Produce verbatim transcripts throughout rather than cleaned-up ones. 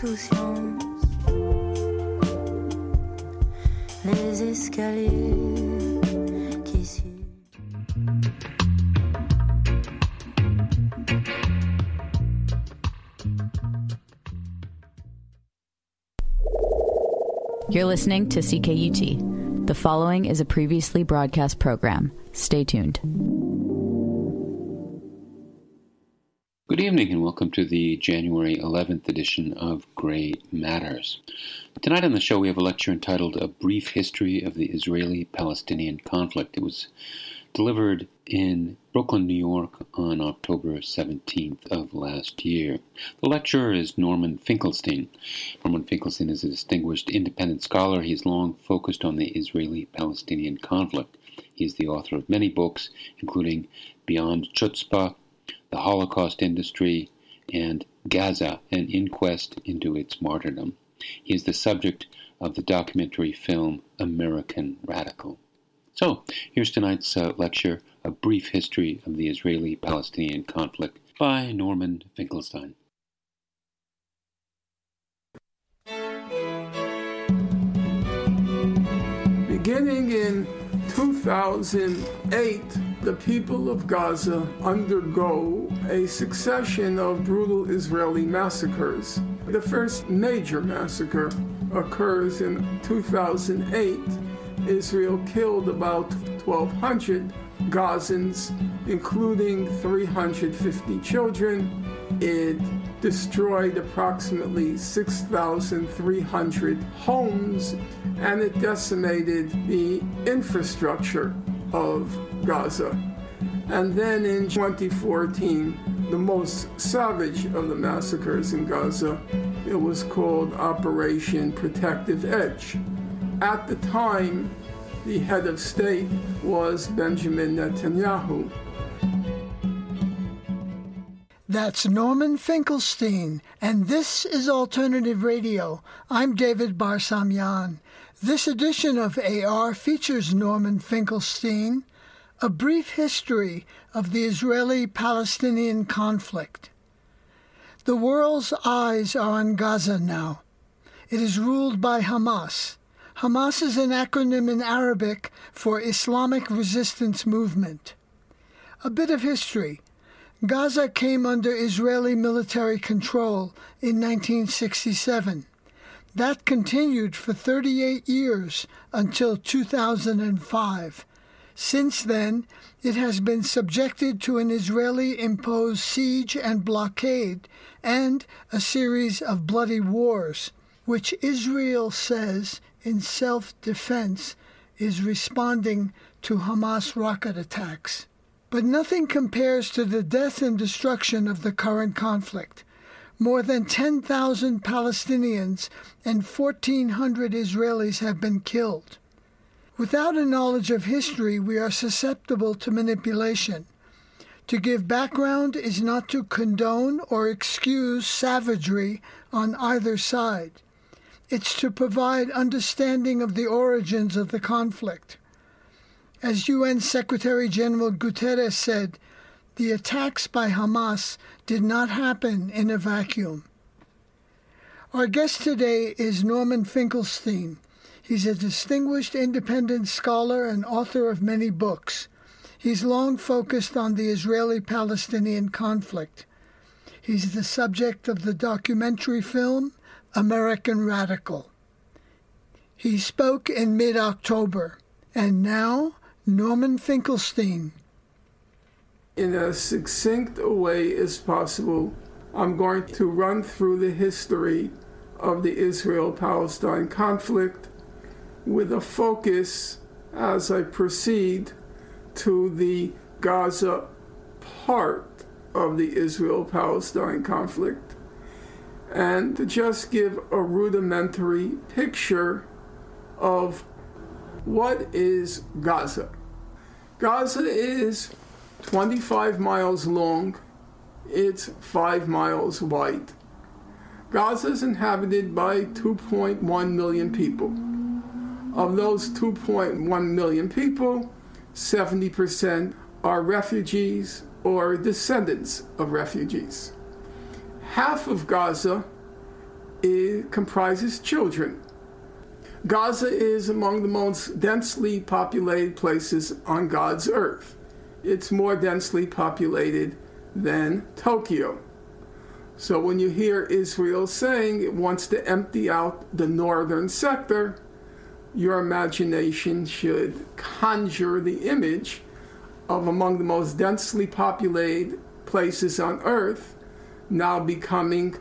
insouciance. Les escaliers qui suivent. You're listening to C K U T. The following is a previously broadcast program. Stay tuned. Good evening and welcome to the January eleventh edition of Gray Matters. Tonight on the show we have a lecture entitled A Brief History of the Israeli-Palestinian Conflict. It was delivered in Brooklyn, New York on October seventeenth of last year. The lecturer is Norman Finkelstein. Norman Finkelstein is a distinguished independent scholar. He has long focused on the Israeli-Palestinian conflict. He is the author of many books, including Beyond Chutzpah, The Holocaust Industry, and Gaza, an Inquest into its Martyrdom. He is the subject of the documentary film American Radical. So, here's tonight's uh, lecture, A Brief History of the Israeli-Palestinian Conflict by Norman Finkelstein. Beginning in two thousand eight, the people of Gaza undergo a succession of brutal Israeli massacres. The first major massacre occurs in two thousand eight. Israel killed about twelve hundred Gazans, including three hundred fifty children. It destroyed approximately six thousand three hundred homes, and it decimated the infrastructure of Gaza. And then in twenty fourteen, the most savage of the massacres in Gaza, it was called Operation Protective Edge. At the time, the head of state was Benjamin Netanyahu. That's Norman Finkelstein, and this is Alternative Radio. I'm David Bar-Samyan. This edition of A R features Norman Finkelstein, A Brief History of the Israeli-Palestinian Conflict. The world's eyes are on Gaza now. It is ruled by Hamas. Hamas is an acronym in Arabic for Islamic Resistance Movement. A bit of history. Gaza came under Israeli military control in nineteen sixty-seven. That continued for thirty-eight years until two thousand five. Since then, it has been subjected to an Israeli-imposed siege and blockade and a series of bloody wars, which Israel says, in self-defense, is responding to Hamas rocket attacks. But nothing compares to the death and destruction of the current conflict. More than ten thousand Palestinians and fourteen hundred Israelis have been killed. Without a knowledge of history, we are susceptible to manipulation. To give background is not to condone or excuse savagery on either side. It's to provide understanding of the origins of the conflict. As U N Secretary General Guterres said, the attacks by Hamas did not happen in a vacuum. Our guest today is Norman Finkelstein. He's a distinguished independent scholar and author of many books. He's long focused on the Israeli-Palestinian conflict. He's the subject of the documentary film American Radical. He spoke in mid-October, and now Norman Finkelstein. In as succinct a way as possible, I'm going to run through the history of the Israel-Palestine conflict with a focus, as I proceed, to the Gaza part of the Israel-Palestine conflict, and to just give a rudimentary picture of what is Gaza. Gaza is twenty-five miles long, it's five miles wide. Gaza is inhabited by two point one million people. Of those two point one million people, seventy percent are refugees or descendants of refugees. Half of Gaza it comprises children. Gaza is among the most densely populated places on God's earth. It's more densely populated than Tokyo. So when you hear Israel saying it wants to empty out the northern sector, your imagination should conjure the image of among the most densely populated places on earth now becoming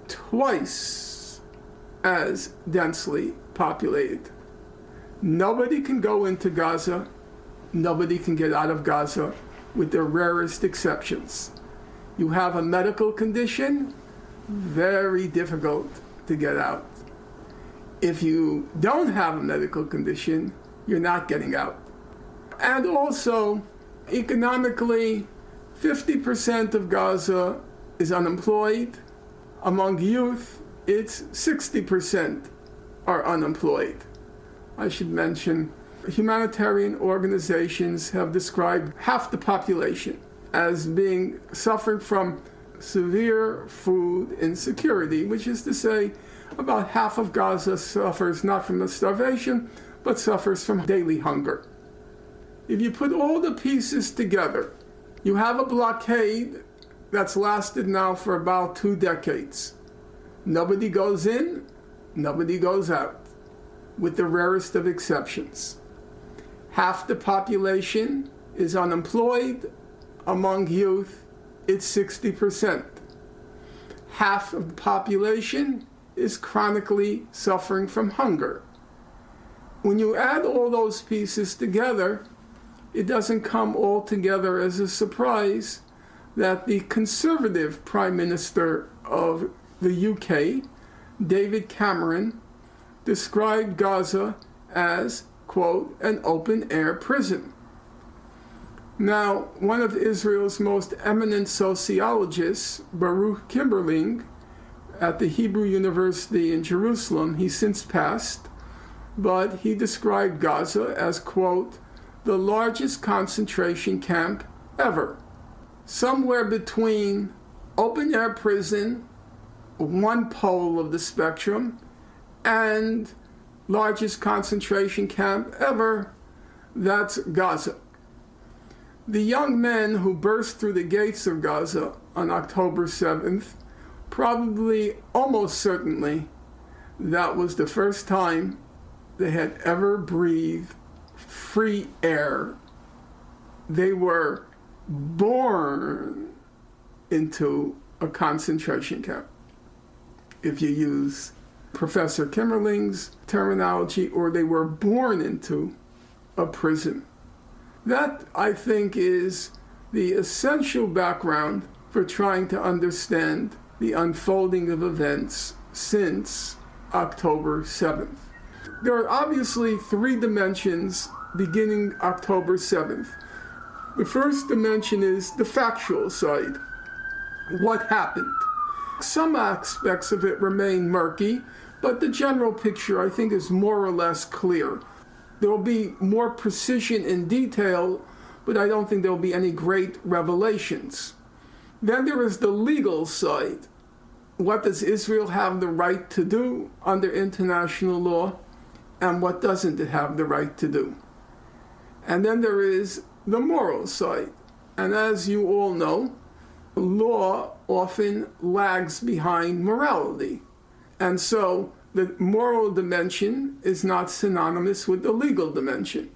twice as densely populated. Nobody can go into Gaza. Nobody can get out of Gaza, with the rarest exceptions. You have a medical condition, very difficult to get out. If you don't have a medical condition, you're not getting out. And also, economically, fifty percent of Gaza is unemployed. Among youth, it's sixty percent are unemployed. I should mention, humanitarian organizations have described half the population as being suffering from severe food insecurity, which is to say about half of Gaza suffers not from the starvation, but suffers from daily hunger. If you put all the pieces together, you have a blockade that's lasted now for about two decades. Nobody goes in, nobody goes out, with the rarest of exceptions. Half the population is unemployed. Among youth, it's sixty percent. Half of the population is chronically suffering from hunger. When you add all those pieces together, it doesn't come all together as a surprise that the conservative Prime Minister of the U K, David Cameron, described Gaza as, quote, an open-air prison. Now, one of Israel's most eminent sociologists, Baruch Kimberling, at the Hebrew University in Jerusalem, he's since passed, but he described Gaza as, quote, the largest concentration camp ever. Somewhere between open-air prison, one pole of the spectrum, and largest concentration camp ever, that's Gaza. The young men who burst through the gates of Gaza on October seventh, probably, almost certainly, that was the first time they had ever breathed free air. They were born into a concentration camp, if you use Professor Kimmerling's terminology, or they were born into a prison. That, I think, is the essential background for trying to understand the unfolding of events since October seventh. There are obviously three dimensions beginning October seventh. The first dimension is the factual side. What happened? Some aspects of it remain murky, but the general picture, I think, is more or less clear. There will be more precision in detail, but I don't think there will be any great revelations. Then there is the legal side. What does Israel have the right to do under international law, and what doesn't it have the right to do? And then there is the moral side. And as you all know, law often lags behind morality. And so the moral dimension is not synonymous with the legal dimension.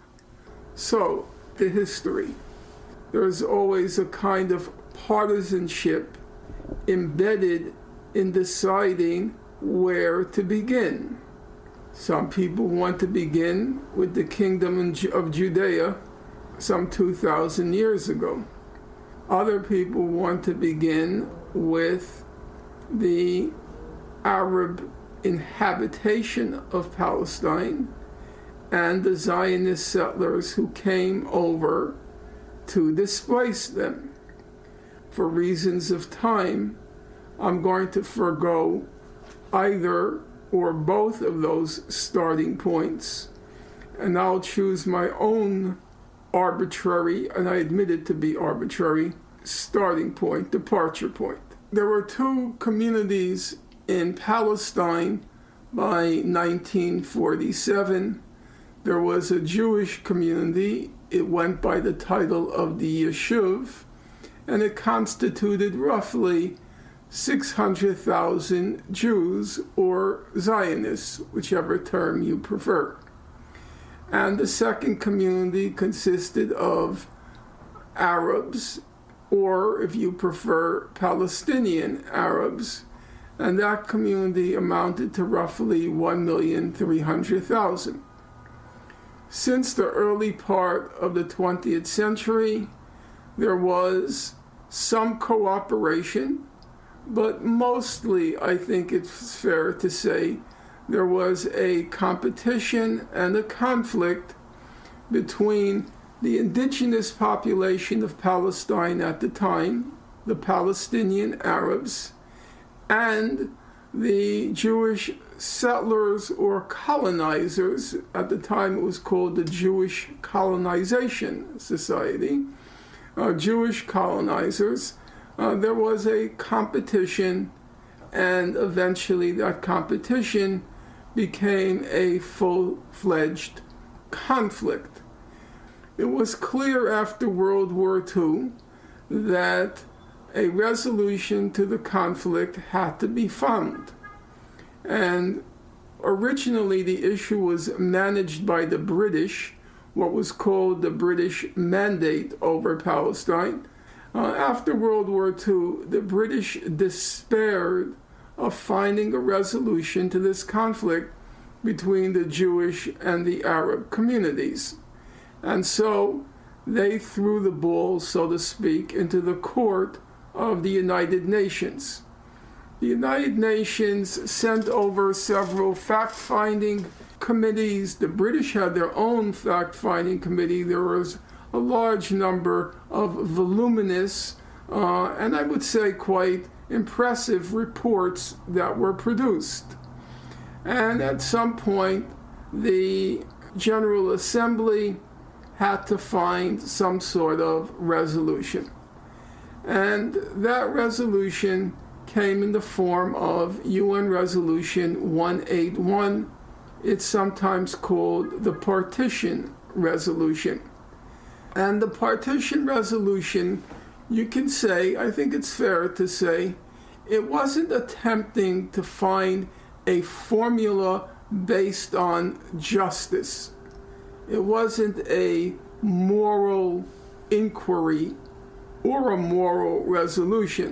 So, the history. There is always a kind of partisanship embedded in deciding where to begin. Some people want to begin with the kingdom of Judea some two thousand years ago. Other people want to begin with the Arab inhabitation of Palestine and the Zionist settlers who came over to displace them. For reasons of time, I'm going to forego either or both of those starting points, and I'll choose my own arbitrary, and I admit it to be arbitrary, starting point, departure point. There were two communities in Palestine by nineteen forty-seven. There was a Jewish community. It went by the title of the Yeshuv, and it constituted roughly six hundred thousand Jews or Zionists, whichever term you prefer. And the second community consisted of Arabs, or if you prefer, Palestinian Arabs, and that community amounted to roughly one million three hundred thousand. Since the early part of the twentieth century, there was some cooperation, but mostly, I think it's fair to say, there was a competition and a conflict between the indigenous population of Palestine at the time, the Palestinian Arabs, and the Jewish settlers or colonizers. At the time it was called the Jewish Colonization Society, uh, Jewish colonizers. Uh, there was a competition, and eventually that competition became a full-fledged conflict. It was clear after World War Two that a resolution to the conflict had to be found. And originally the issue was managed by the British, what was called the British Mandate over Palestine. Uh, after World War Two, the British despaired of finding a resolution to this conflict between the Jewish and the Arab communities. And so they threw the ball, so to speak, into the court of the United Nations. The United Nations sent over several fact-finding committees. The British had their own fact-finding committee. There was a large number of voluminous, uh, and I would say quite impressive reports that were produced. And at some point, the General Assembly had to find some sort of resolution. And that resolution came in the form of U N Resolution one eighty-one. It's sometimes called the Partition Resolution. And the Partition Resolution, you can say, I think it's fair to say, it wasn't attempting to find a formula based on justice. It wasn't a moral inquiry or a moral resolution.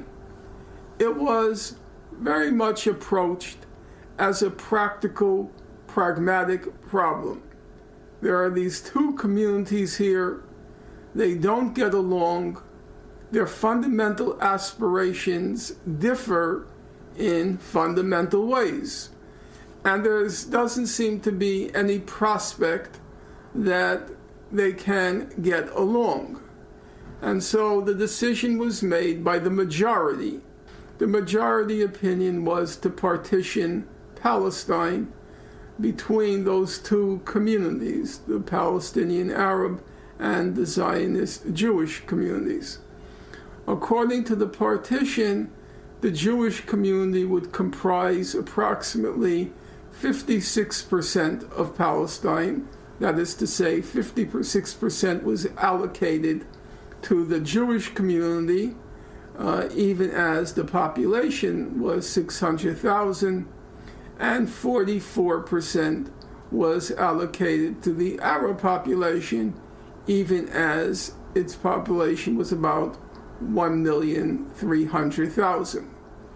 It was very much approached as a practical, pragmatic problem. There are these two communities here. They don't get along. Their fundamental aspirations differ in fundamental ways. And there doesn't seem to be any prospect that they can get along. And so the decision was made by the majority. The majority opinion was to partition Palestine between those two communities, the Palestinian Arab and the Zionist Jewish communities. According to the partition, the Jewish community would comprise approximately fifty-six percent of Palestine. That is to say, fifty-six percent was allocated to the Jewish community, uh, even as the population was six hundred thousand, and forty-four percent was allocated to the Arab population, even as its population was about one million three hundred thousand.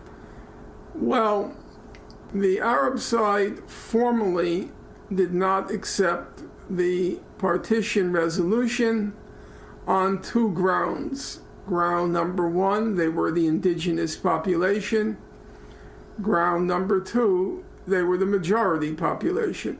Well, the Arab side formally did not accept the partition resolution on two grounds. Ground number one, they were the indigenous population. Ground number two, they were the majority population.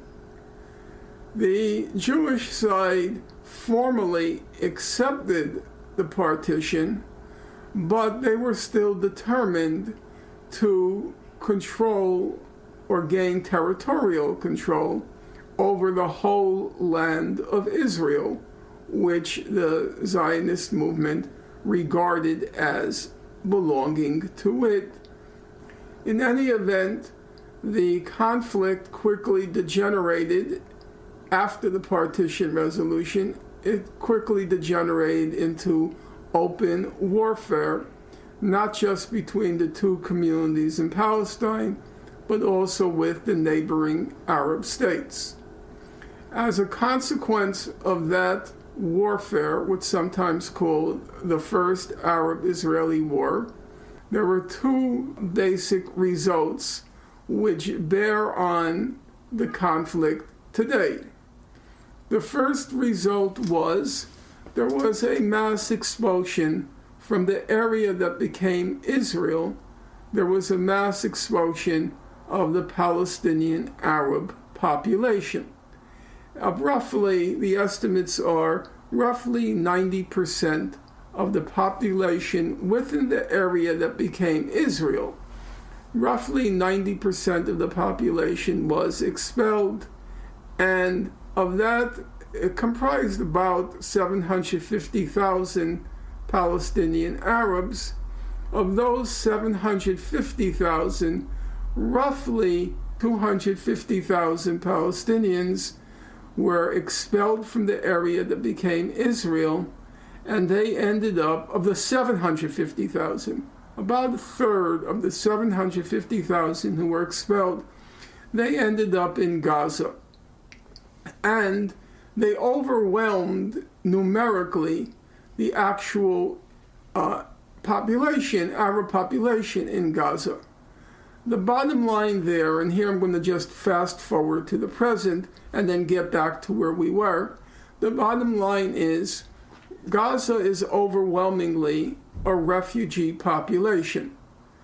The Jewish side formally accepted the partition, but they were still determined to control or gain territorial control over the whole land of Israel, which the Zionist movement regarded as belonging to it. In any event, the conflict quickly degenerated after the partition resolution. It quickly degenerated into open warfare, not just between the two communities in Palestine, but also with the neighboring Arab states. As a consequence of that warfare, what's sometimes called the First Arab-Israeli War, there were two basic results which bear on the conflict today. The first result was there was a mass expulsion from the area that became Israel. There was a mass expulsion of the Palestinian Arab population. Uh, roughly, the estimates are roughly ninety percent of the population within the area that became Israel. Roughly ninety percent of the population was expelled, and of that, it comprised about seven hundred fifty thousand Palestinian Arabs. Of those seven hundred fifty thousand, roughly two hundred fifty thousand Palestinians were expelled from the area that became Israel, and they ended up, of the seven hundred fifty thousand, about a third of the seven hundred fifty thousand who were expelled, they ended up in Gaza. And they overwhelmed numerically the actual uh, population, Arab population in Gaza. The bottom line there, and here I'm going to just fast forward to the present and then get back to where we were. The bottom line is Gaza is overwhelmingly a refugee population.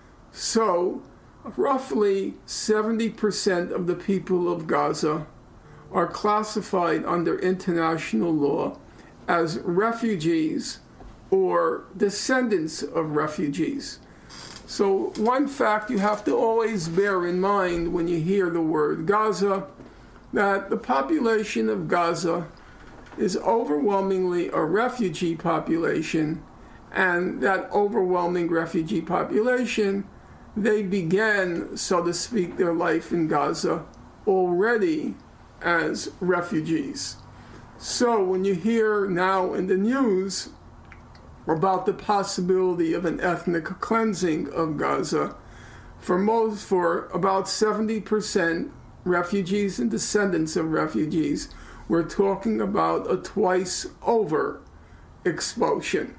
So roughly seventy percent of the people of Gaza are classified under international law as refugees or descendants of refugees. So one fact you have to always bear in mind when you hear the word Gaza, that the population of Gaza is overwhelmingly a refugee population, and that overwhelming refugee population, they began, so to speak, their life in Gaza already as refugees. So when you hear now in the news about the possibility of an ethnic cleansing of Gaza, for most, for about seventy percent refugees and descendants of refugees, we're talking about a twice over expulsion.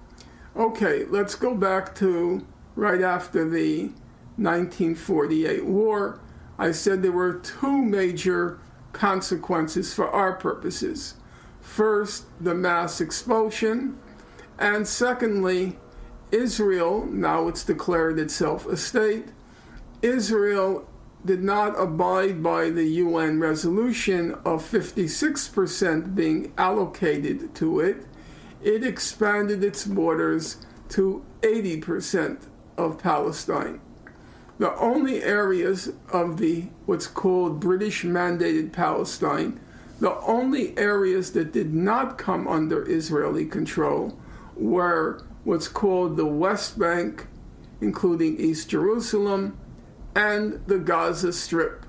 Okay, let's go back to right after the nineteen forty-eight war. I said there were two major consequences for our purposes. First, the mass expulsion, and secondly, Israel, now it's declared itself a state, Israel did not abide by the U N resolution of fifty-six percent being allocated to it. It expanded its borders to eighty percent of Palestine. The only areas of the what's called British mandated Palestine, the only areas that did not come under Israeli control were what's called the West Bank, including East Jerusalem, and the Gaza Strip.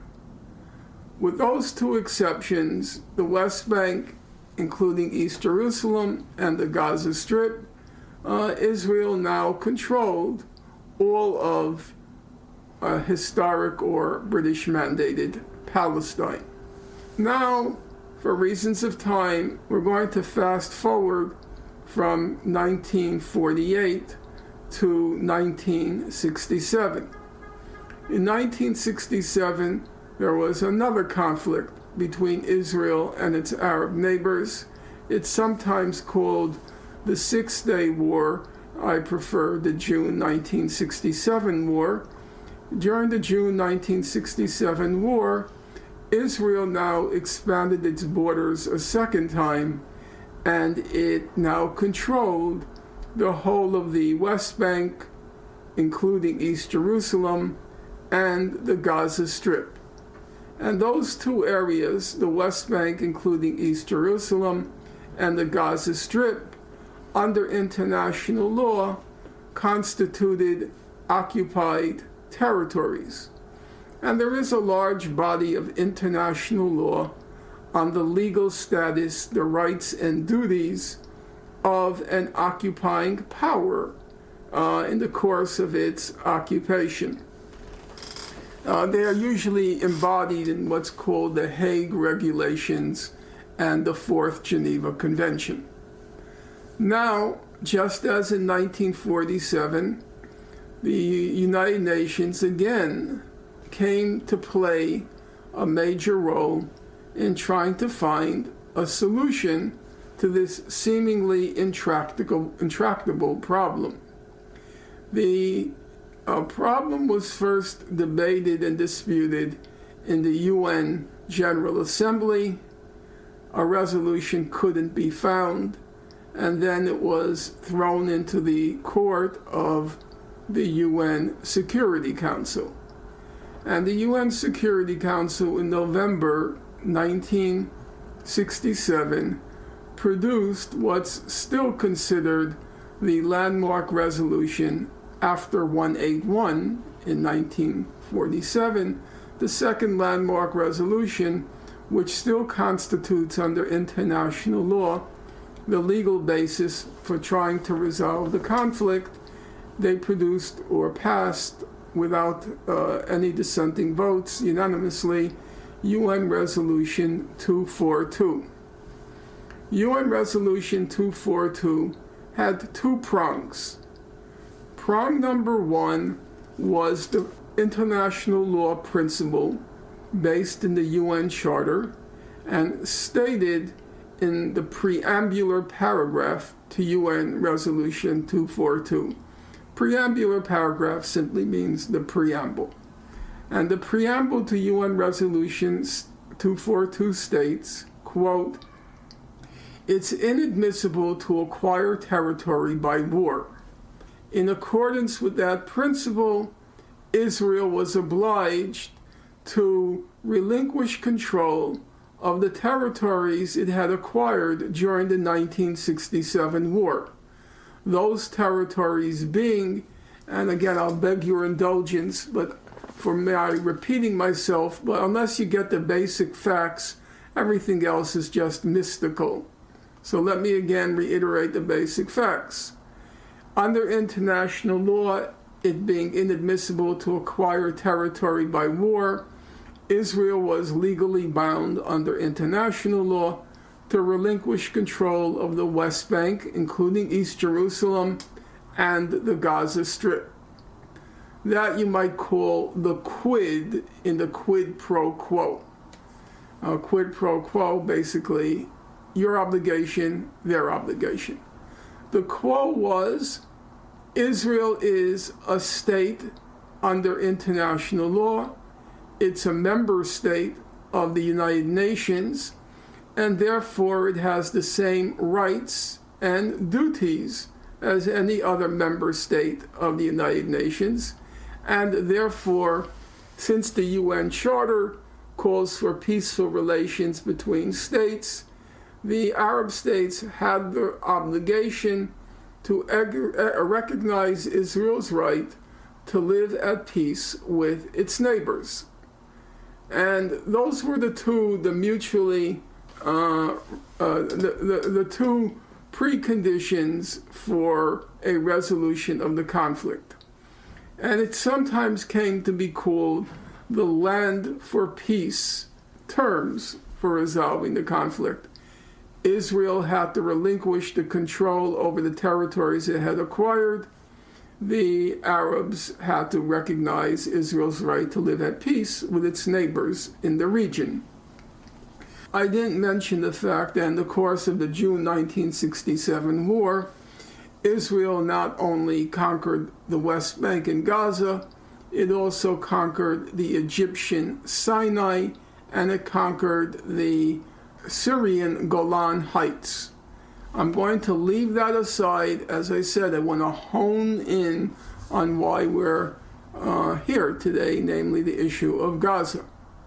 With those two exceptions, the West Bank, including East Jerusalem, and the Gaza Strip, uh, Israel now controlled all of uh, historic or British mandated Palestine. Now, for reasons of time, we're going to fast forward from nineteen forty-eight to nineteen sixty-seven. In nineteen sixty-seven, there was another conflict between Israel and its Arab neighbors. It's sometimes called the Six-Day War. I prefer the June nineteen sixty-seven war. During the June nineteen sixty-seven war, Israel now expanded its borders a second time, and it now controlled the whole of the West Bank, including East Jerusalem, and the Gaza Strip. And those two areas, the West Bank, including East Jerusalem, and the Gaza Strip, under international law, constituted occupied territories. And there is a large body of international law on the legal status, the rights and duties of an occupying power uh, in the course of its occupation. Uh, they are usually embodied in what's called the Hague Regulations and the Fourth Geneva Convention. Now, just as in nineteen forty-seven, the United Nations again came to play a major role in trying to find a solution to this seemingly intractable, intractable problem. The uh, problem was first debated and disputed in the U N General Assembly. A resolution couldn't be found, and then it was thrown into the court of the U N Security Council. And the U N Security Council in November nineteen sixty-seven produced what's still considered the landmark resolution after one eighty-one in nineteen forty-seven, the second landmark resolution, which still constitutes under international law the legal basis for trying to resolve the conflict. They produced or passed without uh, any dissenting votes unanimously U N Resolution two forty-two. U N Resolution two forty-two had two prongs. Prong number one was the international law principle based in the U N Charter and stated in the preambular paragraph to U N Resolution two forty-two. Preambular paragraph simply means the preamble. And the preamble to U N Resolution two forty-two states, quote, "It's inadmissible to acquire territory by war. In accordance with that principle, Israel was obliged to relinquish control of the territories it had acquired during the nineteen sixty-seven war. Those territories being," and again, I'll beg your indulgence, but for my repeating myself, but unless you get the basic facts, everything else is just mystical. So let me again reiterate the basic facts. Under international law, it being inadmissible to acquire territory by war, Israel was legally bound under international law to relinquish control of the West Bank, including East Jerusalem and the Gaza Strip. That you might call the quid in the quid pro quo. Uh, quid pro quo, basically, your obligation, their obligation. The quo was, Israel is a state under international law. It's a member state of the United Nations, and therefore it has the same rights and duties as any other member state of the United Nations. And therefore, since the U N Charter calls for peaceful relations between states, the Arab states had the obligation to eg- recognize Israel's right to live at peace with its neighbors. And those were the two, the mutually, uh, uh, the, the, the two preconditions for a resolution of the conflict. And it sometimes came to be called the land for peace terms for resolving the conflict. Israel had to relinquish the control over the territories it had acquired. The Arabs had to recognize Israel's right to live at peace with its neighbors in the region. I didn't mention the fact that in the course of the June nineteen sixty-seven war, Israel not only conquered the West Bank and Gaza, it also conquered the Egyptian Sinai, and it conquered the Syrian Golan Heights. I'm going to leave that aside. As I said, I want to hone in on why we're uh, here today, namely the issue of Gaza.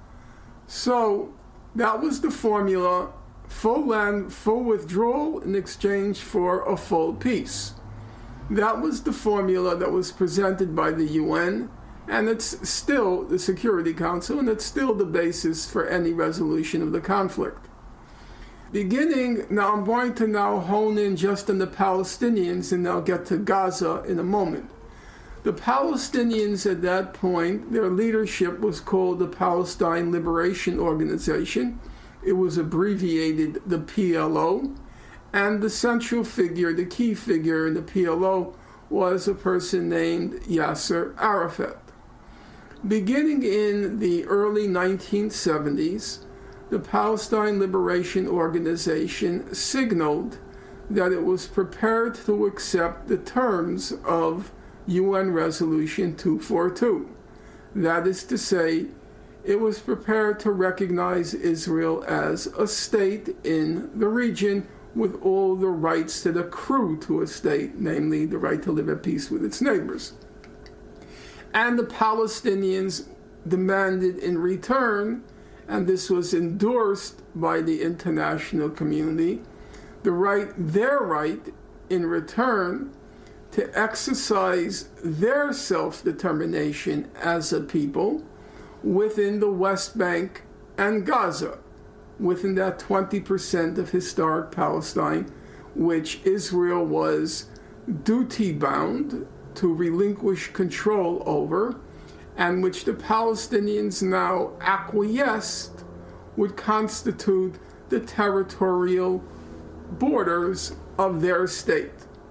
So that was the formula: full land, full withdrawal in exchange for a full peace. That was the formula that was presented by the U N, And it's still the Security Council, and it's still the basis for any resolution of the conflict. Beginning, now I'm going to now hone in just on the Palestinians, and I'll get to Gaza in a moment. The Palestinians at that point, their leadership was called the Palestine Liberation Organization. It was abbreviated the P L O, and the central figure, the key figure in the P L O, was a person named Yasser Arafat. Beginning in the early nineteen seventies, the Palestine Liberation Organization signaled that it was prepared to accept the terms of U N Resolution two forty-two. That is to say, it was prepared to recognize Israel as a state in the region with all the rights that accrue to a state, namely the right to live at peace with its neighbors. And the Palestinians demanded in return, and this was endorsed by the international community, the right, their right in return to exercise their self-determination as a people within the West Bank and Gaza, within that twenty percent of historic Palestine, which Israel was duty-bound to relinquish control over, and which the Palestinians now acquiesced would constitute the territorial borders of their state.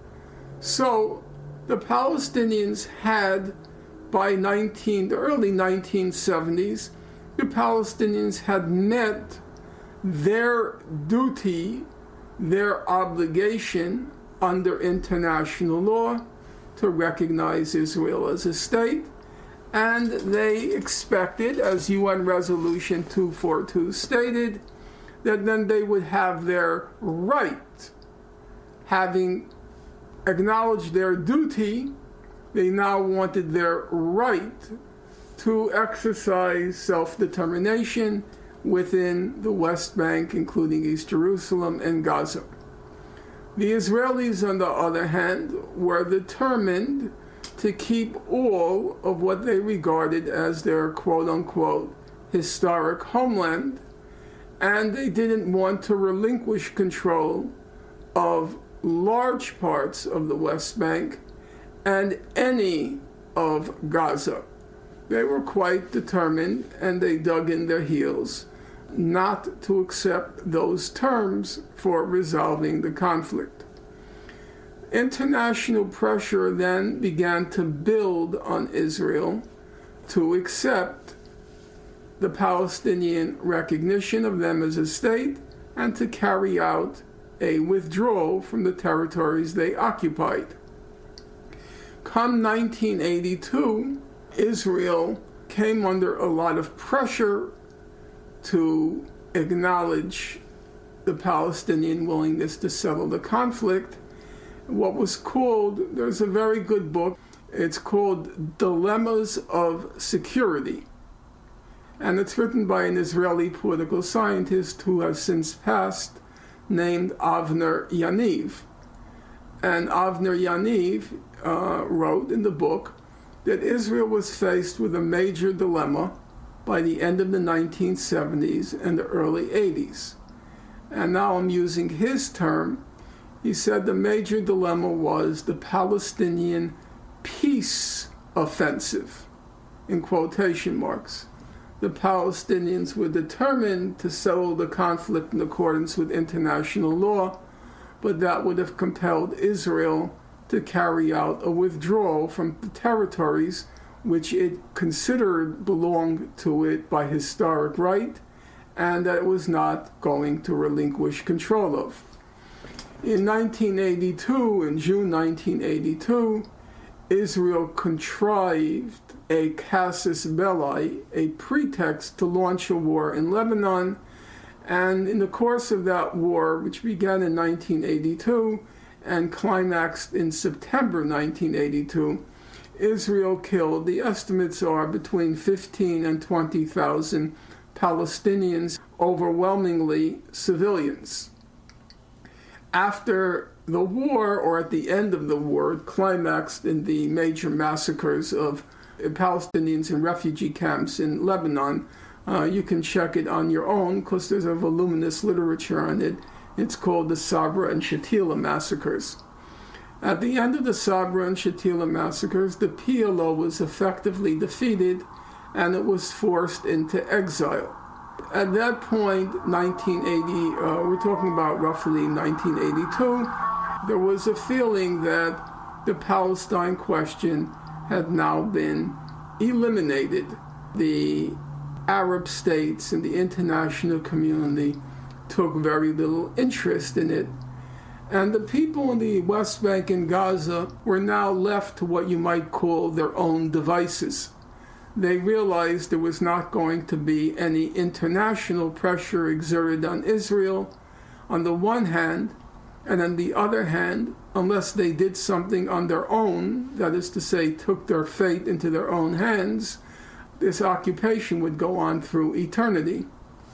So the Palestinians had, by nineteen, the early nineteen seventies, the Palestinians had met their duty, their obligation under international law to recognize Israel as a state, and they expected, as U N Resolution two forty-two stated, that then they would have their right. Having acknowledged their duty, they now wanted their right to exercise self-determination within the West Bank, including East Jerusalem and Gaza. The Israelis, on the other hand, were determined to keep all of what they regarded as their quote-unquote historic homeland, and they didn't want to relinquish control of large parts of the West Bank and any of Gaza. They were quite determined, and they dug in their heels not to accept those terms for resolving the conflict. International pressure then began to build on Israel to accept the Palestinian recognition of them as a state and to carry out a withdrawal from the territories they occupied. Come nineteen eighty-two, Israel came under a lot of pressure to acknowledge the Palestinian willingness to settle the conflict. What was called, there's a very good book, it's called Dilemmas of Security. And it's written by an Israeli political scientist who has since passed, named Avner Yaniv. And Avner Yaniv uh, wrote in the book that Israel was faced with a major dilemma by the end of the nineteen seventies and the early eighties. And now I'm using his term. He said the major dilemma was the Palestinian peace offensive, in quotation marks. The Palestinians were determined to settle the conflict in accordance with international law, but that would have compelled Israel to carry out a withdrawal from the territories which it considered belonged to it by historic right, and that it was not going to relinquish control of. In nineteen eighty-two, in June nineteen eighty-two, Israel contrived a casus belli, a pretext to launch a war in Lebanon, and in the course of that war, which began in nineteen eighty-two and climaxed in September nineteen eighty-two, Israel killed, the estimates are between fifteen and twenty thousand Palestinians, overwhelmingly civilians. After the war, or at the end of the war, it climaxed in the major massacres of Palestinians in refugee camps in Lebanon. Uh, you can check it on your own because there's a voluminous literature on it. It's called the Sabra and Shatila massacres. At the end of the Sabra and Shatila massacres, the P L O was effectively defeated and it was forced into exile. At that point, nineteen eighty, uh, we're talking about roughly nineteen eighty-two, there was a feeling that the Palestine question had now been eliminated. The Arab states and the international community took very little interest in it. And the people in the West Bank and Gaza were now left to what you might call their own devices. They realized there was not going to be any international pressure exerted on Israel on the one hand, and on the other hand, unless they did something on their own, that is to say, took their fate into their own hands, this occupation would go on through eternity.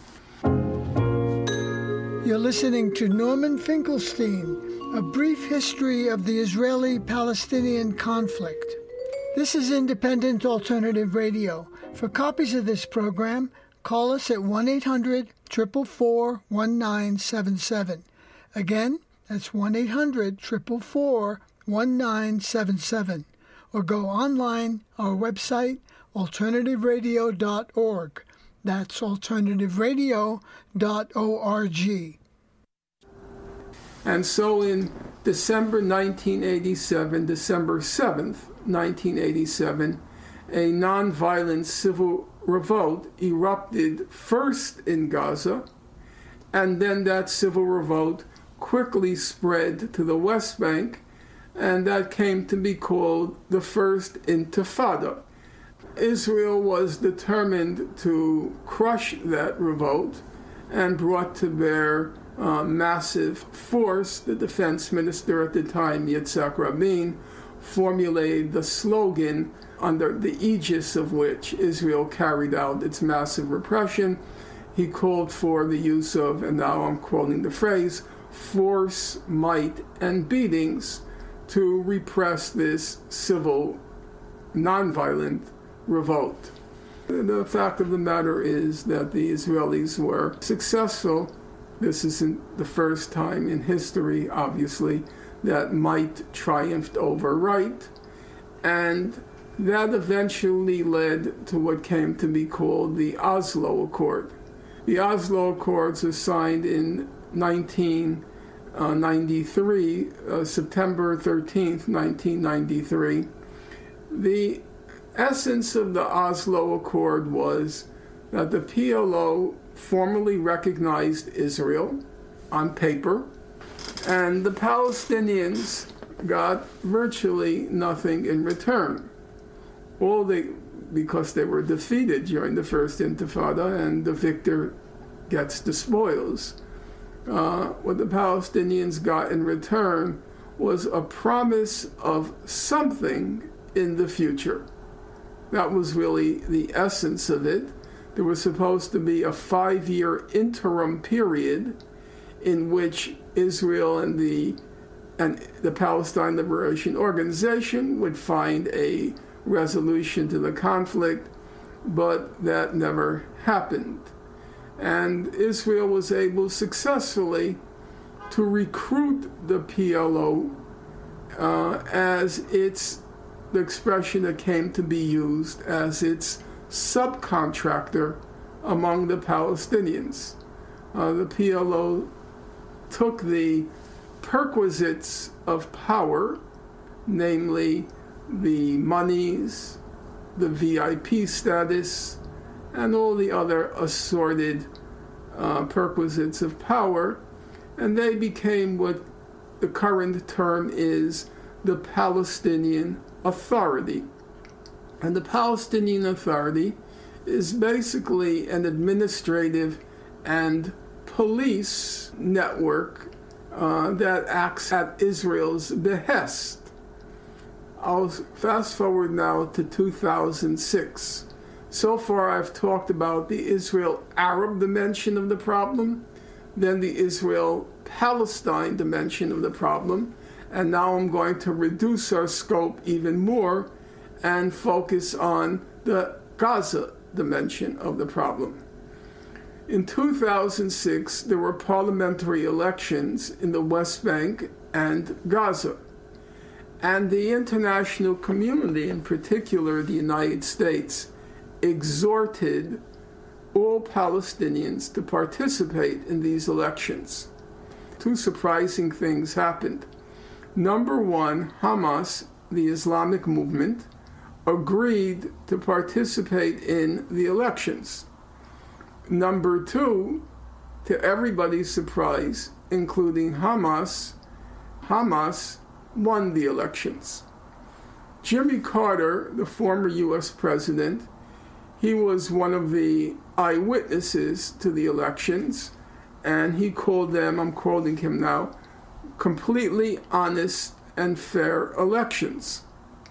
You're listening to Norman Finkelstein, A Brief History of the Israeli-Palestinian Conflict. This is Independent Alternative Radio. For copies of this program, call us at one eight hundred, four four four, one nine seven seven. Again, that's one eight hundred, four four four, one nine seven seven. Or go online, our website, alternative radio dot org. That's alternative radio dot org. And so in December nineteen eighty-seven, December seventh, nineteen eighty-seven, a nonviolent civil revolt erupted first in Gaza, and then that civil revolt quickly spread to the West Bank, and that came to be called the First Intifada. Israel was determined to crush that revolt and brought to bear uh, massive force. The defense minister at the time, Yitzhak Rabin, formulated the slogan under the aegis of which Israel carried out its massive repression. He called for the use of, and now I'm quoting the phrase, force, might, and beatings to repress this civil, nonviolent revolt. The fact of the matter is that the Israelis were successful. This isn't the first time in history, obviously, that might triumphed over right, and that eventually led to what came to be called the Oslo Accord. The Oslo Accords were signed in nineteen ninety-three, uh, September thirteenth, nineteen ninety-three. The essence of the Oslo Accord was that the P L O formally recognized Israel on paper, and the Palestinians got virtually nothing in return. All they, because they were defeated during the First Intifada, and the victor gets the spoils. Uh, what the Palestinians got in return was a promise of something in the future. That was really the essence of it. There was supposed to be a five-year interim period in which Israel and the and the Palestine Liberation Organization would find a resolution to the conflict, but that never happened. And Israel was able successfully to recruit the P L O uh, as its, the expression that came to be used, as its subcontractor among the Palestinians. Uh, the P L O took the perquisites of power, namely the monies, the V I P status, and all the other assorted uh, perquisites of power, and they became what the current term is the Palestinian Authority. And the Palestinian Authority is basically an administrative and police network uh, that acts at Israel's behest. I'll fast forward now to two thousand six. So far I've talked about the Israel-Arab dimension of the problem, then the Israel-Palestine dimension of the problem, and now I'm going to reduce our scope even more and focus on the Gaza dimension of the problem. In two thousand six, there were parliamentary elections in the West Bank and Gaza. And the international community, in particular the United States, exhorted all Palestinians to participate in these elections. Two surprising things happened. Number one, Hamas, the Islamic movement, agreed to participate in the elections. Number two, to everybody's surprise, including Hamas, Hamas won the elections. Jimmy Carter, the former U S president, he was one of the eyewitnesses to the elections, and he called them, I'm quoting him now, completely honest and fair elections.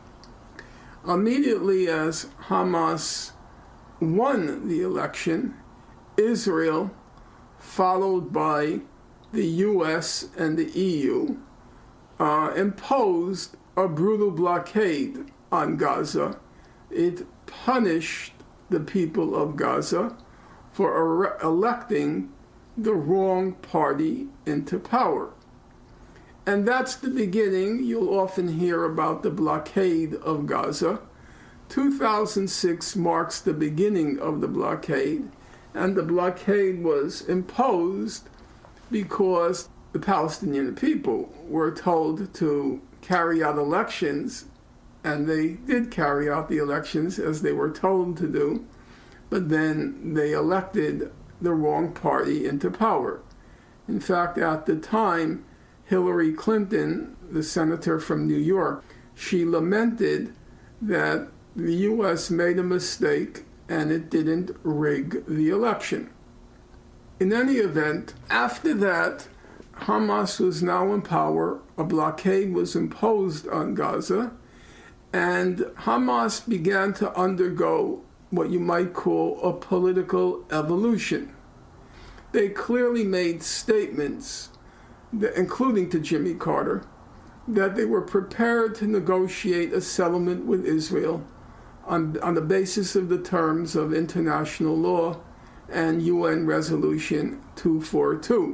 Immediately as Hamas won the election, Israel, followed by the U S and the E U, uh, imposed a brutal blockade on Gaza. It punished the people of Gaza for er- electing the wrong party into power. And that's the beginning. You'll often hear about the blockade of Gaza. two thousand six marks the beginning of the blockade, and the blockade was imposed because the Palestinian people were told to carry out elections, and they did carry out the elections as they were told to do, but then they elected the wrong party into power. In fact, at the time, Hillary Clinton, the senator from New York, she lamented that the U S made a mistake and it didn't rig the election. In any event, after that, Hamas was now in power, a blockade was imposed on Gaza, and Hamas began to undergo what you might call a political evolution. They clearly made statements, that, including to Jimmy Carter, that they were prepared to negotiate a settlement with Israel on, on the basis of the terms of international law and U N Resolution two forty-two.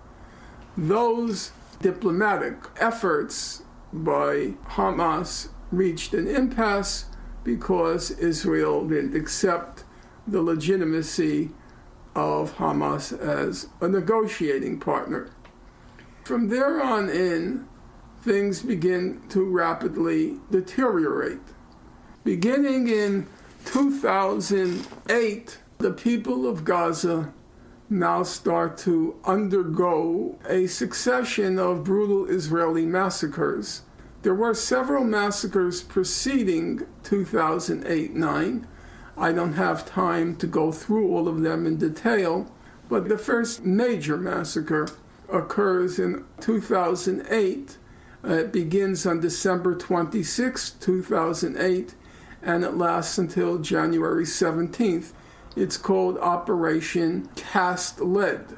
Those diplomatic efforts by Hamas reached an impasse because Israel didn't accept the legitimacy of Hamas as a negotiating partner. From there on in, things begin to rapidly deteriorate. Beginning in two thousand eight, the people of Gaza now start to undergo a succession of brutal Israeli massacres. There were several massacres preceding two thousand eight nine. I don't have time to go through all of them in detail, but the first major massacre occurs in two thousand eight. Uh, it begins on December twenty-sixth, two thousand eight, and it lasts until January seventeenth. It's called Operation Cast Lead.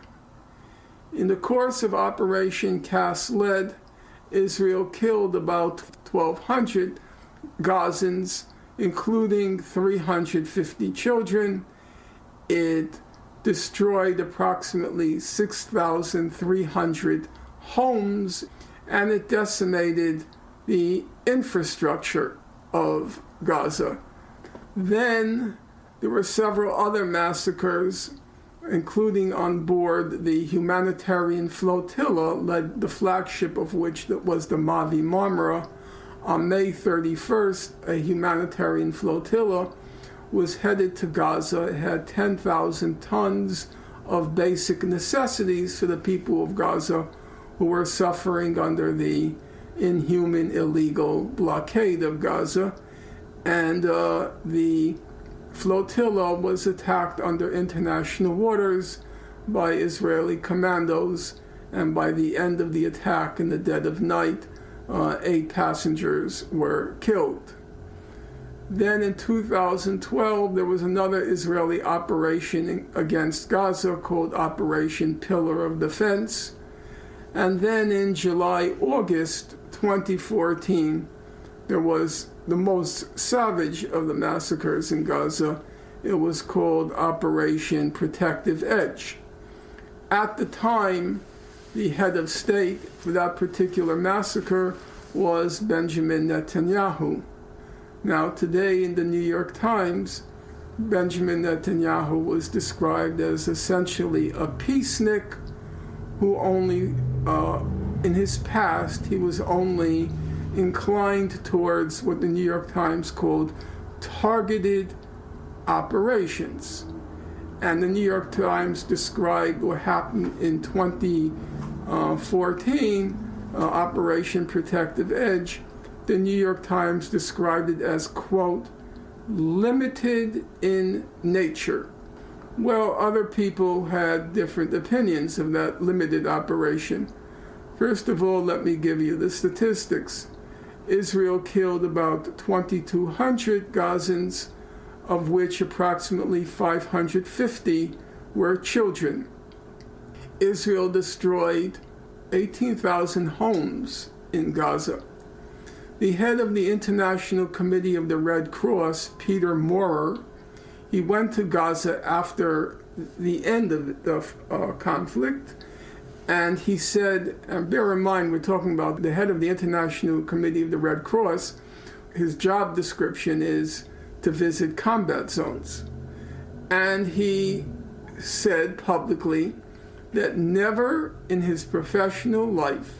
In the course of Operation Cast Lead, Israel killed about twelve hundred Gazans, including three hundred fifty children. It destroyed approximately six thousand three hundred homes, and it decimated the infrastructure of Gaza. Then there were several other massacres, including on board the humanitarian flotilla, led the flagship of which was the Mavi Marmara. On May thirty-first, a humanitarian flotilla was headed to Gaza. It had ten thousand tons of basic necessities for the people of Gaza who were suffering under the inhuman, illegal blockade of Gaza. And uh, the flotilla was attacked under international waters by Israeli commandos, and by the end of the attack in the dead of night, uh, eight passengers were killed. Then in two thousand twelve, there was another Israeli operation against Gaza called Operation Pillar of Defense. And then in July, August twenty fourteen, there was the most savage of the massacres in Gaza. It was called Operation Protective Edge. At the time, the head of state for that particular massacre was Benjamin Netanyahu. Now, today in the New York Times, Benjamin Netanyahu was described as essentially a peacenik who only, uh, in his past, he was only inclined towards what the New York Times called targeted operations. And the New York Times described what happened in twenty fourteen, uh, Operation Protective Edge. The New York Times described it as, quote, limited in nature. Well, other people had different opinions of that limited operation. First of all, let me give you the statistics. Israel killed about twenty-two hundred Gazans, of which approximately five hundred fifty were children. Israel destroyed eighteen thousand homes in Gaza. The head of the International Committee of the Red Cross, Peter Maurer, he went to Gaza after the end of the uh, conflict, and he said, and bear in mind, we're talking about the head of the International Committee of the Red Cross. His job description is to visit combat zones. And he said publicly that never in his professional life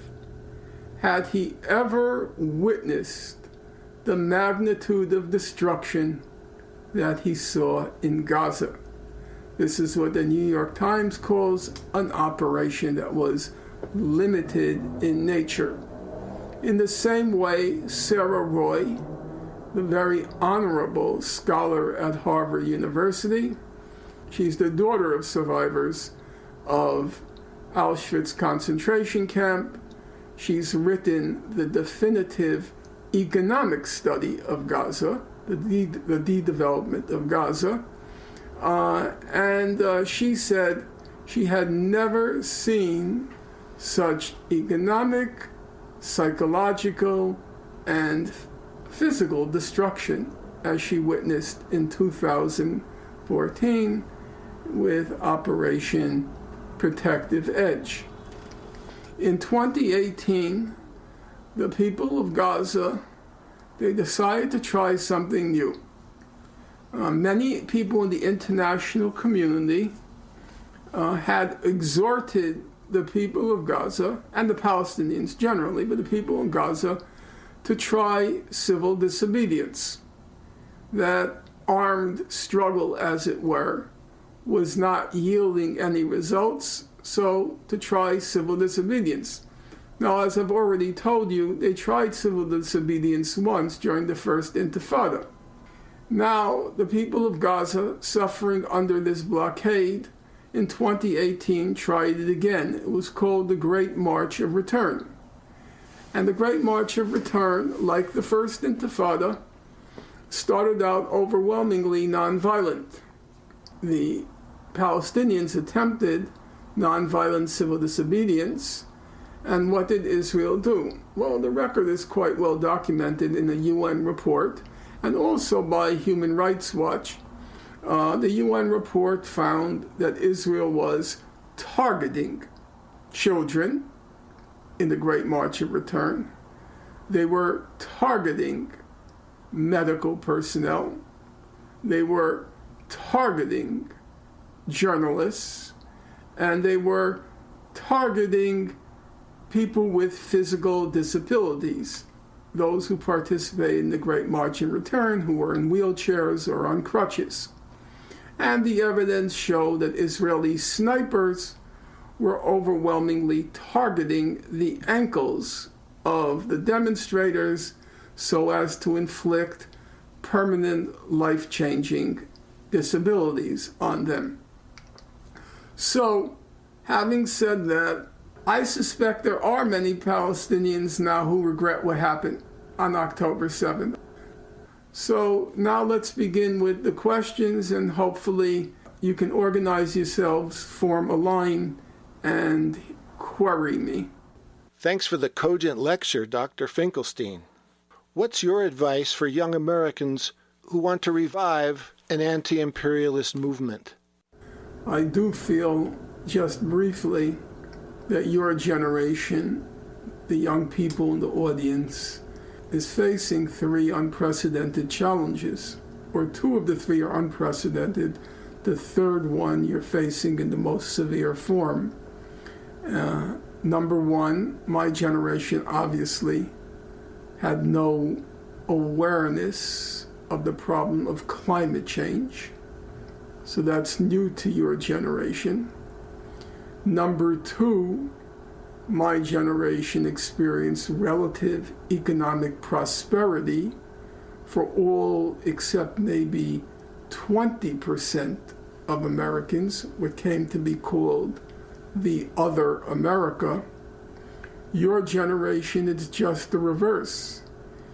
had he ever witnessed the magnitude of destruction that he saw in Gaza. This is what the New York Times calls an operation that was limited in nature. In the same way, Sarah Roy, the very honorable scholar at Harvard University, she's the daughter of survivors of Auschwitz concentration camp. She's written the definitive economic study of Gaza, the de- the de-development of Gaza. Uh, and uh, she said she had never seen such economic, psychological, and physical destruction as she witnessed in two thousand fourteen with Operation Protective Edge. In twenty eighteen, the people of Gaza, they decided to try something new. Uh, many people in the international community uh, had exhorted the people of Gaza, and the Palestinians generally, but the people in Gaza, to try civil disobedience. That armed struggle, as it were, was not yielding any results, so to try civil disobedience. Now, as I've already told you, they tried civil disobedience once during the First Intifada. Now, the people of Gaza, suffering under this blockade, in twenty eighteen tried it again. It was called the Great March of Return. And the Great March of Return, like the First Intifada, started out overwhelmingly nonviolent. The Palestinians attempted nonviolent civil disobedience, and what did Israel do? Well, the record is quite well documented in a U N report, and also by Human Rights Watch. Uh, the U N report found that Israel was targeting children in the Great March of Return. They were targeting medical personnel. They were targeting journalists, and they were targeting people with physical disabilities, those who participated in the Great March and Return who were in wheelchairs or on crutches. And the evidence showed that Israeli snipers were overwhelmingly targeting the ankles of the demonstrators so as to inflict permanent life-changing disabilities on them. So, having said that, I suspect there are many Palestinians now who regret what happened on October seventh. So now let's begin with the questions, and hopefully you can organize yourselves, form a line, and query me. Thanks for the cogent lecture, Doctor Finkelstein. What's your advice for young Americans who want to revive an anti-imperialist movement? I do feel, just briefly, that your generation, the young people in the audience, is facing three unprecedented challenges, or two of the three are unprecedented. The third one you're facing in the most severe form. Uh, number one, my generation obviously had no awareness of the problem of climate change. So that's new to your generation. Number two, my generation experienced relative economic prosperity for all except maybe twenty percent of Americans, what came to be called the other America. Your generation is just the reverse.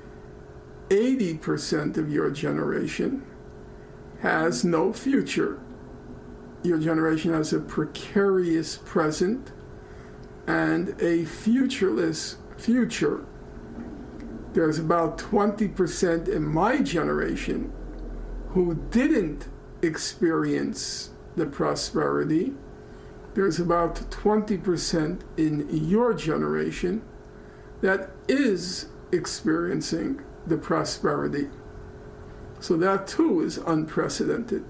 eighty percent of your generation has no future. Your generation has a precarious present and a futureless future. There's about twenty percent in my generation who didn't experience the prosperity. There's about twenty percent in your generation that is experiencing the prosperity. So that too is unprecedented.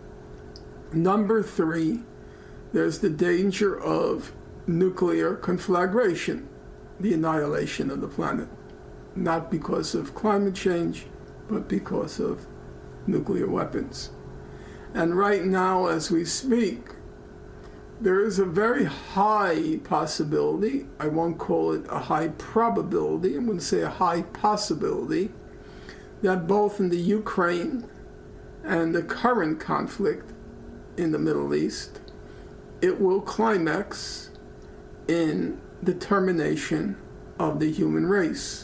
Number three, there's the danger of nuclear conflagration, the annihilation of the planet. Not because of climate change, but because of nuclear weapons. And right now, as we speak, there is a very high possibility, I won't call it a high probability, I'm going to say a high possibility, that both in the Ukraine and the current conflict in the Middle East, it will climax in the termination of the human race.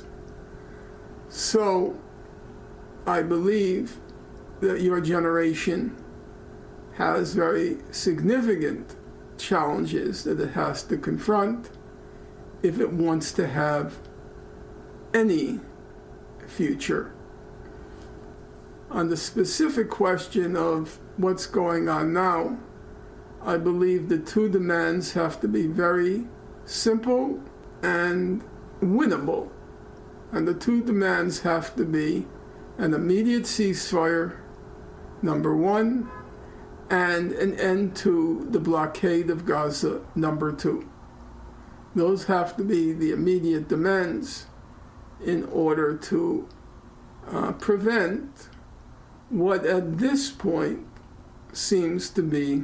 So I believe that your generation has very significant challenges that it has to confront if it wants to have any future. On the specific question of what's going on now, I believe the two demands have to be very simple and winnable. And the two demands have to be an immediate ceasefire, number one, and an end to the blockade of Gaza, number two. Those have to be the immediate demands in order to uh, prevent what at this point seems to be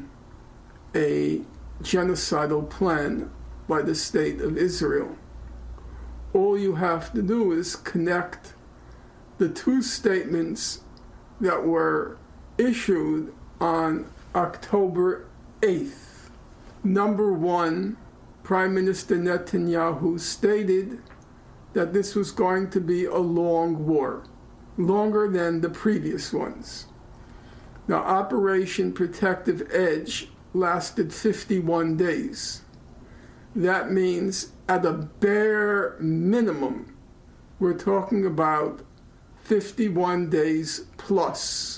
a genocidal plan by the state of Israel. All you have to do is connect the two statements that were issued on October eighth. Number one, Prime Minister Netanyahu stated that this was going to be a long war, longer than the previous ones. Now, Operation Protective Edge lasted fifty-one days. That means at a bare minimum, we're talking about fifty-one days plus.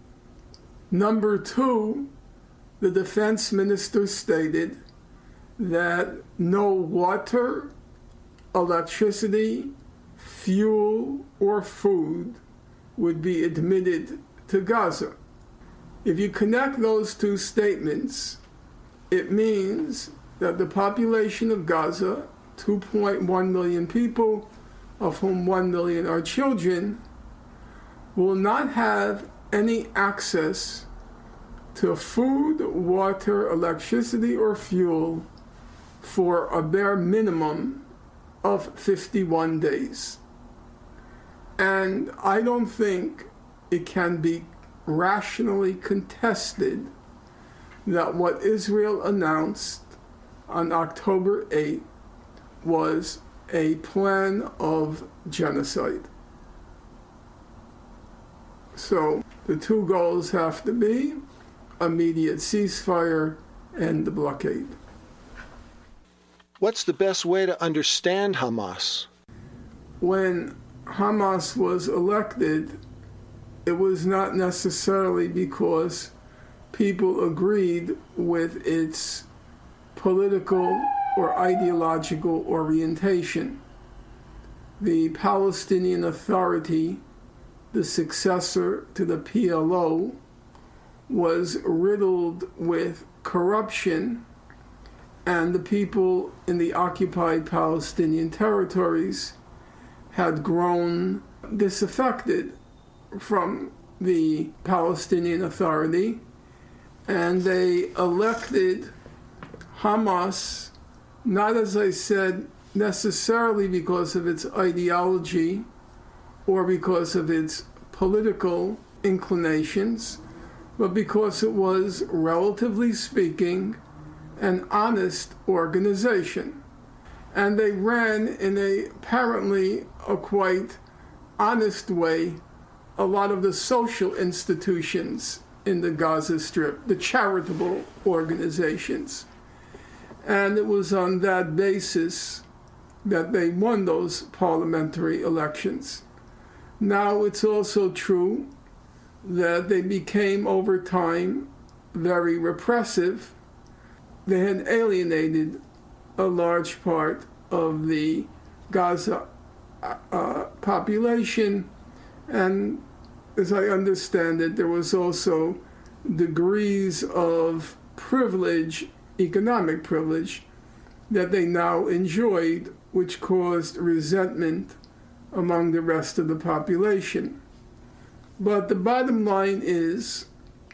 Number two, the defense minister stated that no water, electricity, fuel, or food would be admitted to Gaza. If you connect those two statements, it means that the population of Gaza, two point one million people, of whom one million are children, will not have any access to food, water, electricity, or fuel for a bare minimum of fifty-one days. And I don't think it can be rationally contested that what Israel announced on October eighth was a plan of genocide. So the two goals have to be immediate ceasefire and the blockade. What's the best way to understand Hamas? When Hamas was elected, it was not necessarily because people agreed with its political or ideological orientation. The Palestinian Authority, the successor to the P L O, was riddled with corruption, and the people in the occupied Palestinian territories had grown disaffected from the Palestinian Authority, and they elected Hamas, not, as I said, necessarily because of its ideology or because of its political inclinations, but because it was, relatively speaking, an honest organization. And they ran in a apparently a quite honest way a lot of the social institutions in the Gaza Strip, the charitable organizations. And it was on that basis that they won those parliamentary elections. Now it's also true that they became, over time, very repressive. They had alienated a large part of the Gaza uh, population, and as I understand it, there was also degrees of privilege, economic privilege, that they now enjoyed, which caused resentment among the rest of the population. But the bottom line is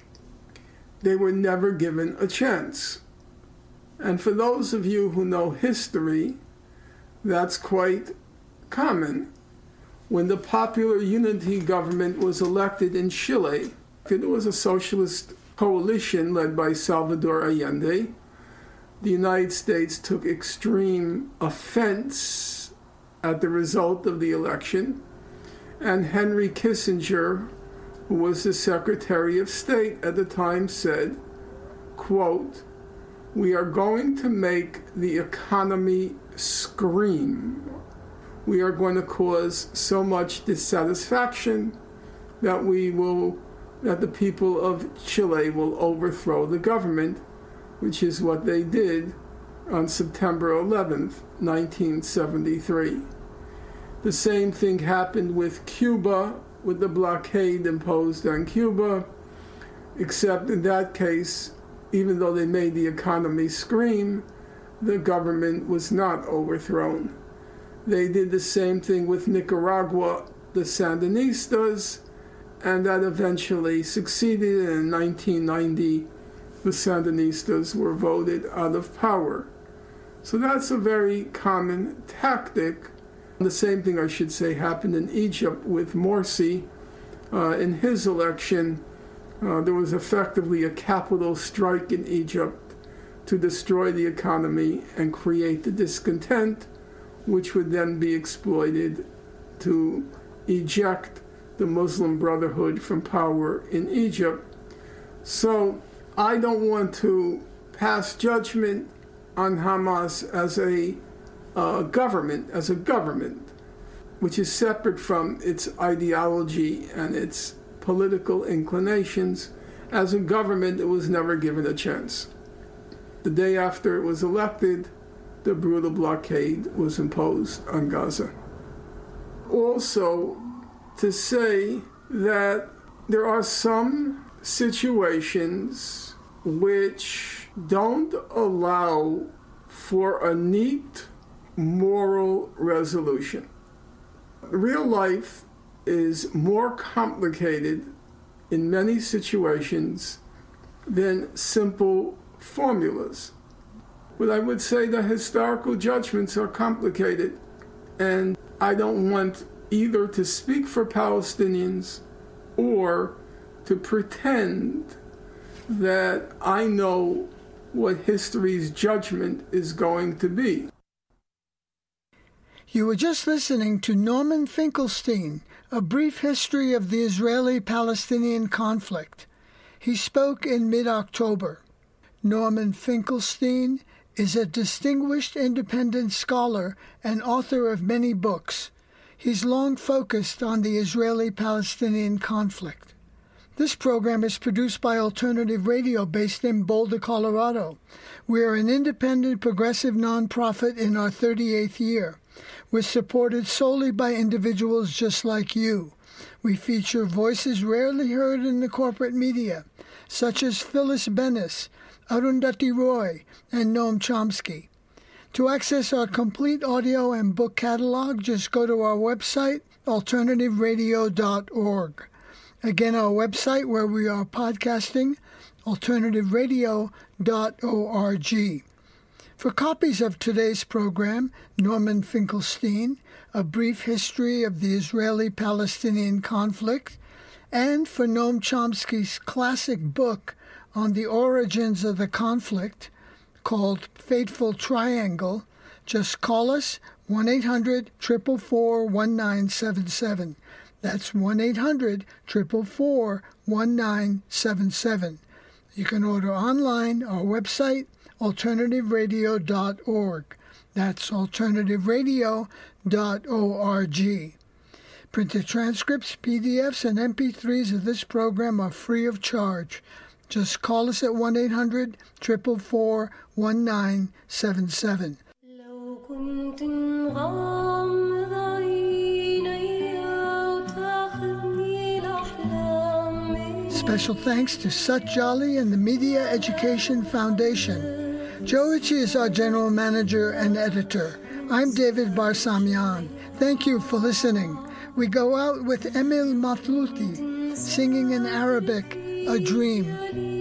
they were never given a chance. And for those of you who know history, that's quite common. When the Popular Unity government was elected in Chile, it was a socialist coalition led by Salvador Allende. The United States took extreme offense at the result of the election, and Henry Kissinger, who was the Secretary of State at the time, said, quote, "We are going to make the economy scream. We are going to cause so much dissatisfaction that we will, that the people of Chile will overthrow the government," which is what they did on September eleventh, nineteen seventy-three. The same thing happened with Cuba, with the blockade imposed on Cuba, except in that case, even though they made the economy scream, the government was not overthrown. They did the same thing with Nicaragua, the Sandinistas, and that eventually succeeded. And in nineteen ninety, the Sandinistas were voted out of power. So that's a very common tactic. The same thing, I should say, happened in Egypt with Morsi. Uh, in his election, uh, there was effectively a capital strike in Egypt to destroy the economy and create the discontent, which would then be exploited to eject the Muslim Brotherhood from power in Egypt. So I don't want to pass judgment on Hamas as a uh, government, as a government, which is separate from its ideology and its political inclinations. As a government, it was never given a chance. The day after it was elected, the brutal blockade was imposed on Gaza. Also, to say that there are some situations which don't allow for a neat moral resolution. Real life is more complicated in many situations than simple formulas. But I would say that historical judgments are complicated, and I don't want either to speak for Palestinians or to pretend that I know what history's judgment is going to be. You were just listening to Norman Finkelstein, A Brief History of the Israeli-Palestinian Conflict. He spoke in mid-October. Norman Finkelstein is a distinguished independent scholar and author of many books. He's long focused on the Israeli-Palestinian conflict. This program is produced by Alternative Radio based in Boulder, Colorado. We are an independent, progressive nonprofit in our thirty-eighth year. We're supported solely by individuals just like you. We feature voices rarely heard in the corporate media, such as Phyllis Bennis, Arundhati Roy, and Noam Chomsky. To access our complete audio and book catalog, just go to our website, alternative radio dot org. Again, our website where we are podcasting, alternative radio dot org. For copies of today's program, Norman Finkelstein, A Brief History of the Israeli-Palestinian Conflict, and for Noam Chomsky's classic book on the origins of the conflict, called Fateful Triangle, just call us one eight hundred, four four four, one nine seven seven. That's one eight hundred, four four four, one nine seven seven. You can order online, our website, alternative radio dot org. That's alternative radio dot org. Printed transcripts, P D Fs, and M P threes of this program are free of charge. Just call us at one eight hundred, four four four, one nine seven seven. Special thanks to Sut Jolly and the Media Education Foundation. Joe Ritchie is our general manager and editor. I'm David Barsamian. Thank you for listening. We go out with Emil Matlouti singing in Arabic, A Dream.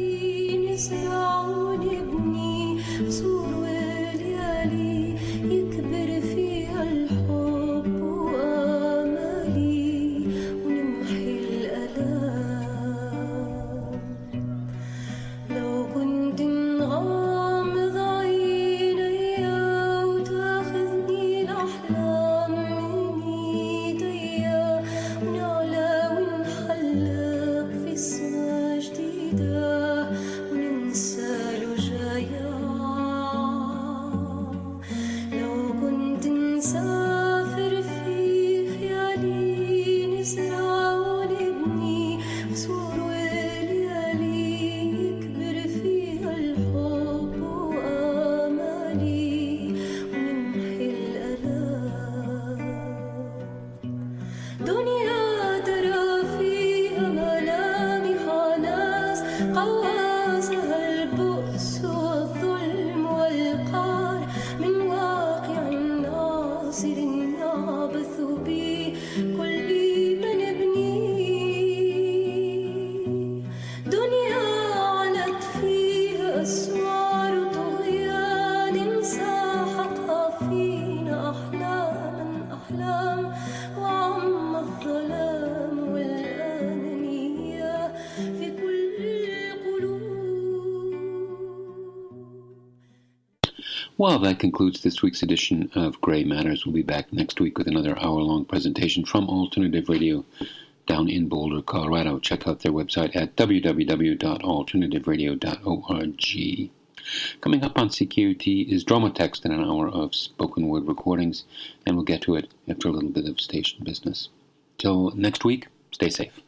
Well, that concludes this week's edition of Gray Matters. We'll be back next week with another hour-long presentation from Alternative Radio down in Boulder, Colorado. Check out their website at w w w dot alternative radio dot org. Coming up on C K U T is Dromotext and an hour of spoken word recordings, and we'll get to it after a little bit of station business. Till next week, stay safe.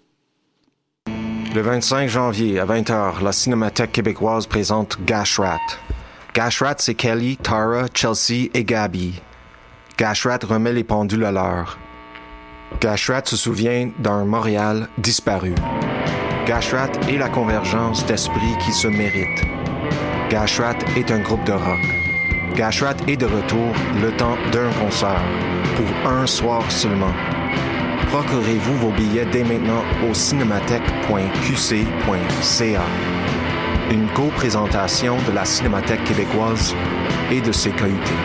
Le vingt-cinq janvier à vingt heures, la Cinémathèque québécoise présente Gashrat. Gashrat, c'est Kelly, Tara, Chelsea et Gabby. Gashrat remet les pendules à l'heure. Gashrat se souvient d'un Montréal disparu. Gashrat est la convergence d'esprits qui se méritent. Gashrat est un groupe de rock. Gashrat est de retour le temps d'un concert, pour un soir seulement. Procurez-vous vos billets dès maintenant au cinémathèque point q c point c a. Une co-présentation de la Cinémathèque québécoise et de C K U T.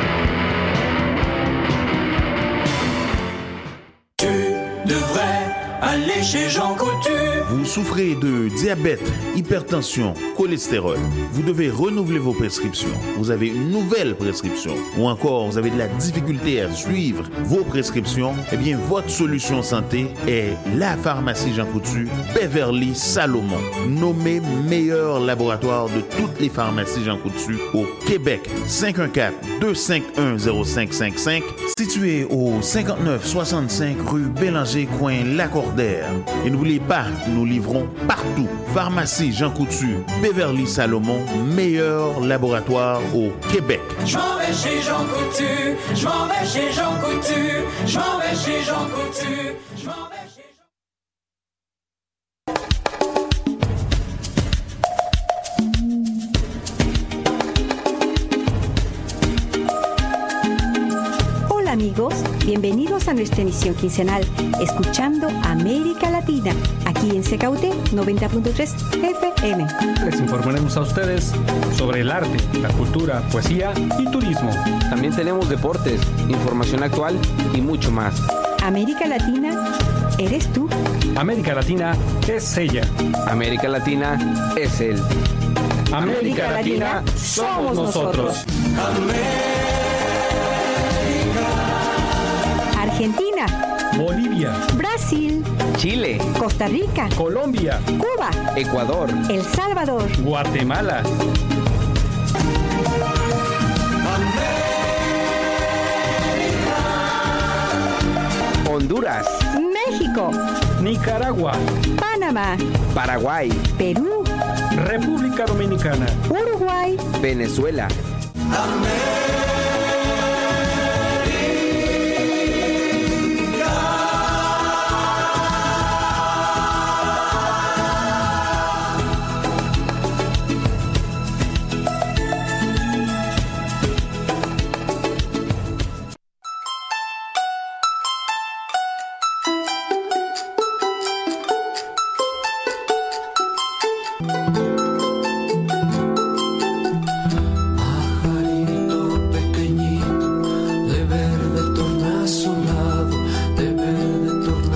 Tu devrais allez chez Jean Coutu. Vous souffrez de diabète, hypertension, cholestérol. Vous devez renouveler vos prescriptions. Vous avez une nouvelle prescription. Ou encore, vous avez de la difficulté à suivre vos prescriptions. Eh bien, votre solution santé est la pharmacie Jean Coutu, Beverly Salomon. Nommé meilleur laboratoire de toutes les pharmacies Jean Coutu au Québec. cinq un quatre, deux cinq un, zéro cinq cinq cinq. Situé au cinquante-neuf soixante-cinq rue Bélanger, coin Lacordaire. Et n'oubliez pas, nous livrons partout. Pharmacie Jean Coutu, Beverly Salomon, meilleur laboratoire au Québec. Je m'en vais chez Jean Coutu, je m'en vais chez Jean Coutu, je m'en vais chez Jean Coutu, je m'en vais chez Jean... Amigos, bienvenidos a nuestra emisión quincenal, escuchando América Latina, aquí en C K U T noventa punto tres F M. Les informaremos a ustedes sobre el arte, la cultura, poesía y turismo. También tenemos deportes, información actual y mucho más. América Latina, ¿eres tú? América Latina es ella. América Latina es él. América, América Latina, Latina somos nosotros. Argentina, Bolivia, Brasil, Chile, Costa Rica, Colombia, Cuba, Ecuador, El Salvador, Guatemala, Honduras, México, Nicaragua, Panamá, Paraguay, Perú, República Dominicana, Uruguay, Venezuela. América.